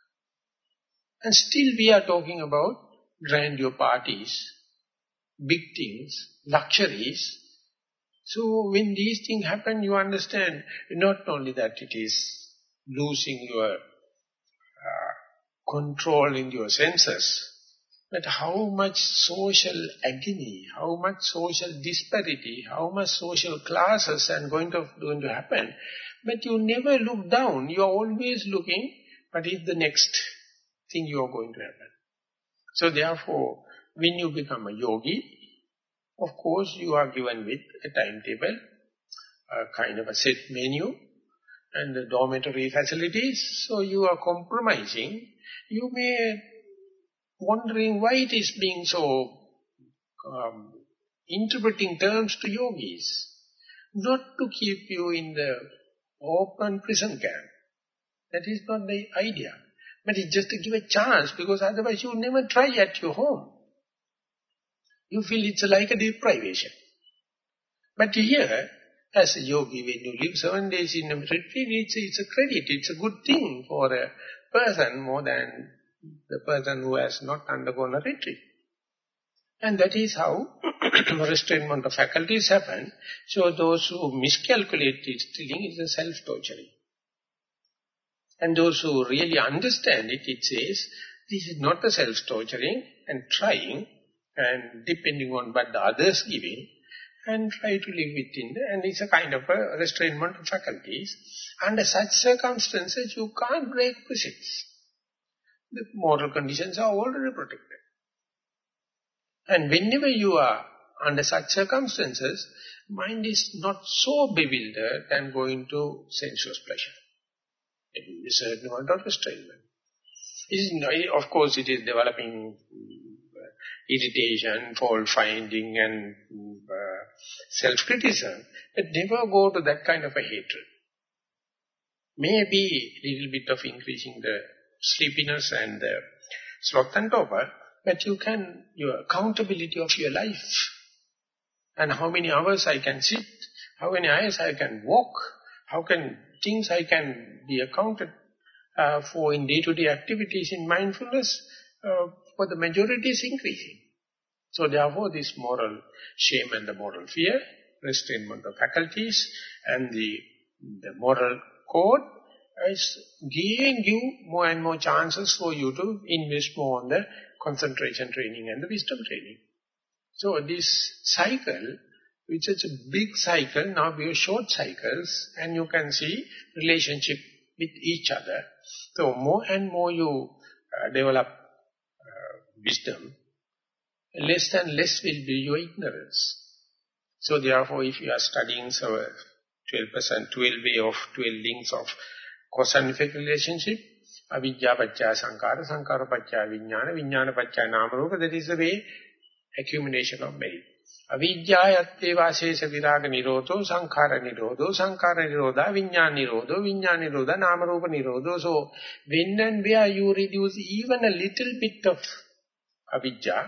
And still we are talking about grandeur parties, big things, luxuries. So when these things happen, you understand not only that it is losing your uh, control in your senses, but how much social agony, how much social disparity, how much social classes are going to, going to happen. But you never look down, you are always looking, what is the next thing you are going to happen. So therefore, when you become a yogi, of course you are given with a timetable, a kind of a set menu, and the dormitory facilities, so you are compromising. You may wondering why it is being so um, interpreting terms to yogis, not to keep you in the open prison camp. That is not the idea. But it's just to give a chance, because otherwise you never try at your home. You feel it's like a deprivation. But here, as a yogi, when you live seven days in a retreat, it's, it's a credit, it's a good thing for a person more than the person who has not undergone a retreat. And that is how restrainment of faculties happen. So those who miscalculate this thing is a self-torturing. And those who really understand it, it says, this is not a self-torturing, and trying, and depending on what the others giving, and try to live within the, and it's a kind of a restrainment of faculties. Under such circumstances, you can't break precepts. The moral conditions are already protected. And whenever you are under such circumstances, mind is not so bewildered and going to sensuous pleasure. It is a certain amount of restrainment. It is not, of course, it is developing irritation, fault-finding and uh, self-criticism, but never go to that kind of a hatred. Maybe a little bit of increasing the sleepiness and the sloth and torpor, but you can, your accountability of your life, and how many hours I can sit, how many hours I can walk, how can things I can be accounted uh, for in day-to-day activities in mindfulness, uh, for the majority is increasing. So therefore this moral shame and the moral fear, restrainment of faculties and the, the moral code is giving you more and more chances for you to invest more on the concentration training and the wisdom training. So this cycle, which is a big cycle, now we are short cycles, and you can see relationship with each other. So more and more you uh, develop uh, wisdom, less and less will be your ignorance. So therefore, if you are studying so twelve percent, twelve way of twelve links of cause and effect relationship, avidya paccaya sankara, sankara paccaya vijnana, vijnana paccaya namarupa, that is the way accumulation of merit. Avidyayatte vasesa viraga nirodho, sankhara nirodho, sankhara nirodha, vijnana nirodho, vijnana nirodha, namarupa nirodho. So when and where you reduce even a little bit of avidya,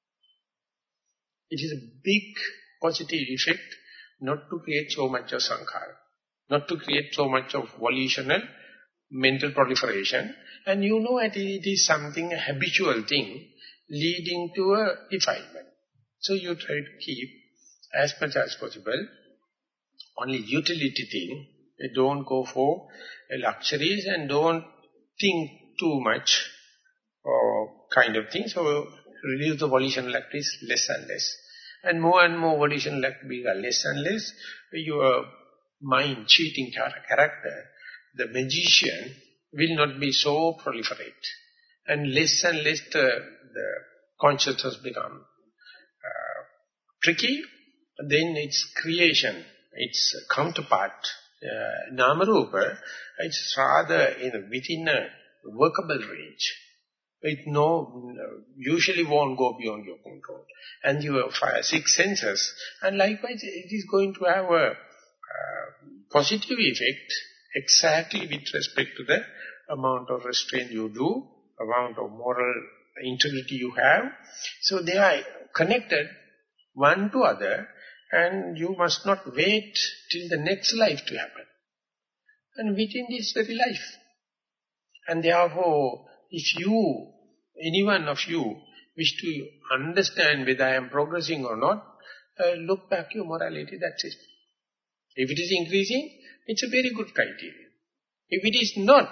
it is a big positive effect not to create so much of sankhara, not to create so much of volitional mental proliferation. And you know it, it is something, a habitual thing, leading to a defilement. So you try to keep as much as possible only utility thing, Don't go for luxuries and don't think too much or kind of thing. So reduce the volitional activities less and less. And more and more volitional activities are less and less. Your mind cheating character, the magician, will not be so proliferate. And less and less the, the consciousness become uh, tricky. Then its creation, its counterpart, uh, Namarupa, it's rather in, within a workable range. It no, usually won't go beyond your control. And your five, six senses, and likewise it is going to have a uh, positive effect exactly with respect to the amount of restraint you do, amount of moral integrity you have. So they are connected one to other, and you must not wait till the next life to happen. And within this very life. And therefore, if you, any one of you, wish to understand whether I am progressing or not, uh, look back your morality, that's it. If it is increasing, it's a very good criteria. If it is not,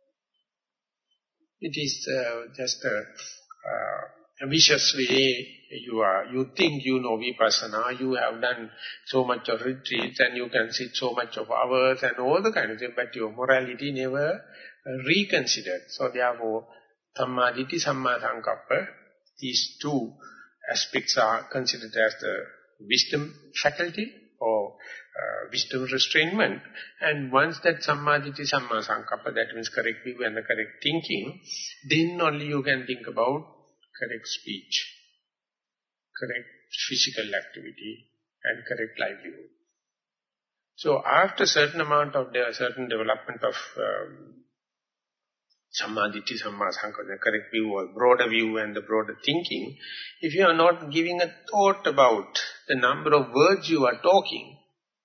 it is uh, just a, uh, a vicious way. You are, you think you know vipassana, you have done so much of retreats and you can sit so much of hours and all the kind of thing, but your morality never uh, reconsidered. So therefore, Samma Ditti, Samma Sankappa, these two aspects are considered as the wisdom faculty or uh, wisdom restrainment. And once that Samma Ditti, Samma Sankappa, that means correct view and the correct thinking, then only you can think about correct speech, correct physical activity and correct livelihood. So after certain amount of the certain development of um, Samma Ditti, Samma Sankappa, the correct view or broader view and the broader thinking, if you are not giving a thought about the number of words you are talking,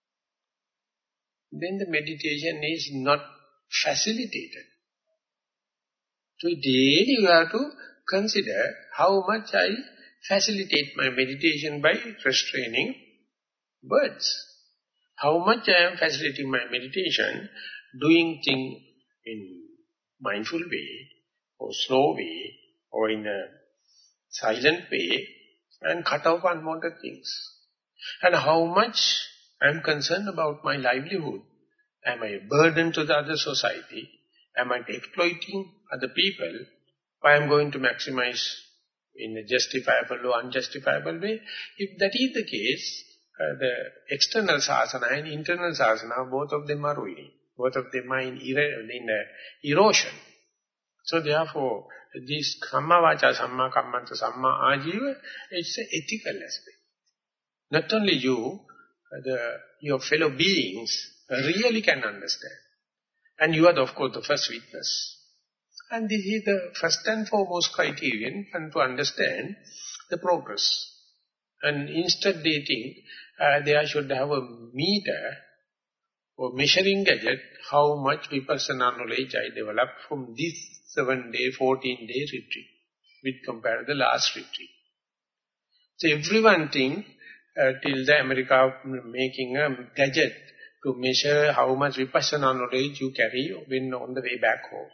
then the meditation is not facilitated. So daily you have to consider how much I facilitate my meditation by restraining words. How much I am facilitating my meditation, doing things in mindful way, or slow way, or in a silent way, and cut off unwanted things. And how much I am concerned about my livelihood. Am I a burden to the other society? Am I exploiting other people? Or I am going to maximize in a justifiable or unjustifiable way? If that is the case, uh, the external sasana and internal sasana, both of them are ruining. Both of them are in, in uh, erosion. So therefore, this Samma Vacha, Samma Kammanta, Samma Ajiva, it's an ethical aspect. Not only you, the, your fellow beings really can understand. And you are, of course, the first witness. And this is the first and foremost criterion and to understand the progress. And instead they think uh, they should have a meter or measuring gadget how much vipassana knowledge I developed from this seven-day, fourteen-day retreat with compared to the last retreat. So everyone think uh, till the America making a gadget to measure how much vipassana knowledge you carry when on the way back home.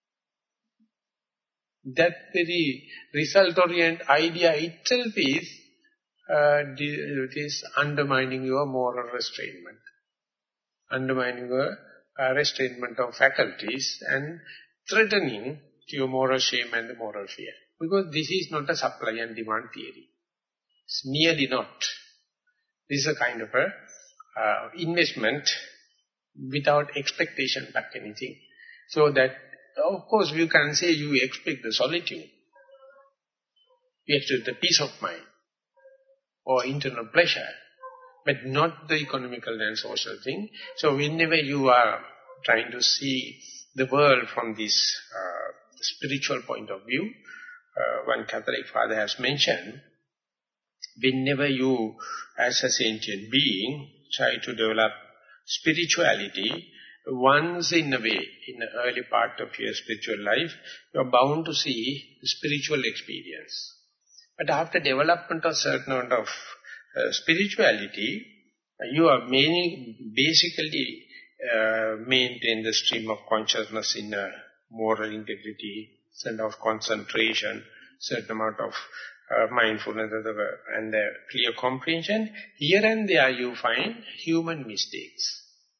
That very result-oriented idea itself is, uh, it is undermining your moral restrainment, undermining your uh, restrainment of faculties and threatening to your moral shame and the moral fear. Because this is not a supply and demand theory. It's merely not. This is a kind of a uh, investment without expectation back anything. So that, of course, you can say you expect the solitude. You expect the peace of mind or internal pleasure, but not the economical and social thing. So whenever you are trying to see the world from this uh, spiritual point of view, uh, one Catholic father has mentioned, whenever you, as a sentient being, try to develop spirituality, once in a way, in the early part of your spiritual life, you are bound to see the spiritual experience. But after development of certain amount of uh, spirituality, you are mainly basically uh, maintain the stream of consciousness in a moral integrity, certain of concentration, certain amount of uh, mindfulness and uh, clear comprehension. Here and there you find human mistakes.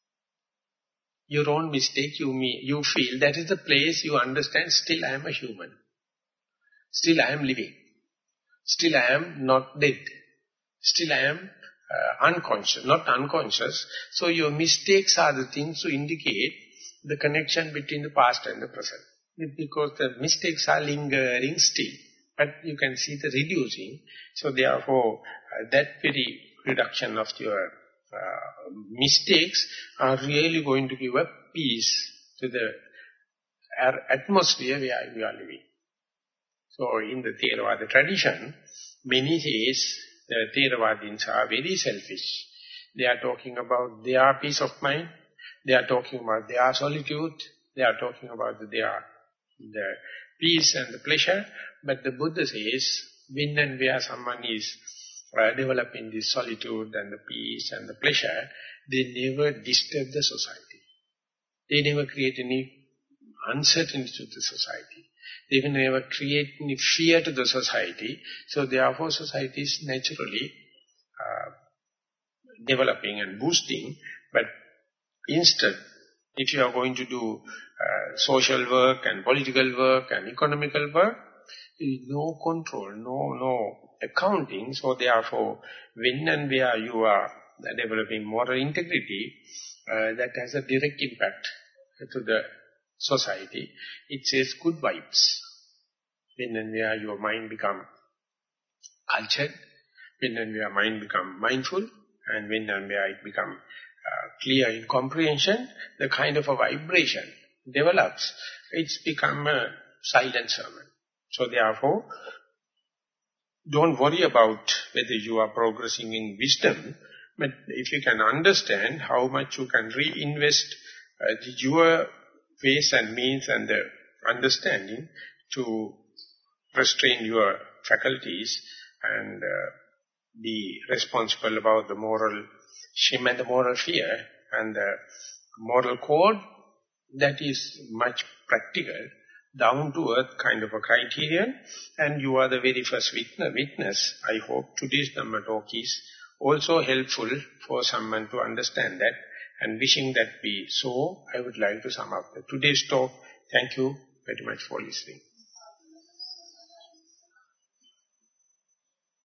Your own mistake, you, me, you feel that is the place you understand, still I am a human. Still I am living. Still I am not dead. Still I am uh, unconscious, not unconscious. So your mistakes are the things to indicate the connection between the past and the present. Because the mistakes are lingering still. But you can see the reducing. So therefore, uh, that very reduction of your uh, mistakes are really going to give a peace to the atmosphere where we are living. So in the Theravada tradition, many says the Theravadins are very selfish. They are talking about their peace of mind. They are talking about their solitude. They are talking about the, their the peace and the pleasure. But the Buddha says, when and where someone is uh, developing this solitude and the peace and the pleasure, they never disturb the society. They never create any uncertainty to the society. They will never create any fear to the society. So therefore society is naturally uh, developing and boosting. But instead, if you are going to do uh, social work and political work and economical work, there is no control, no, no accounting. So therefore, when and where you are developing moral integrity, uh, that has a direct impact to the society. It says good vibes. When and where your mind become cultured, when and where mind become mindful, and when and where it become uh, clear in comprehension, the kind of a vibration develops. It's become a silent sermon. So therefore, don't worry about whether you are progressing in wisdom, but if you can understand how much you can reinvest uh, your ways and means and the understanding to restrain your faculties and uh, be responsible about the moral shame and the moral fear and the moral code, that is much practical, down-to-earth kind of a criterion, and you are the very first witness. I hope today's Dhamma talk is also helpful for someone to understand that, and wishing that be so, I would like to sum up today's talk. Thank you very much for listening.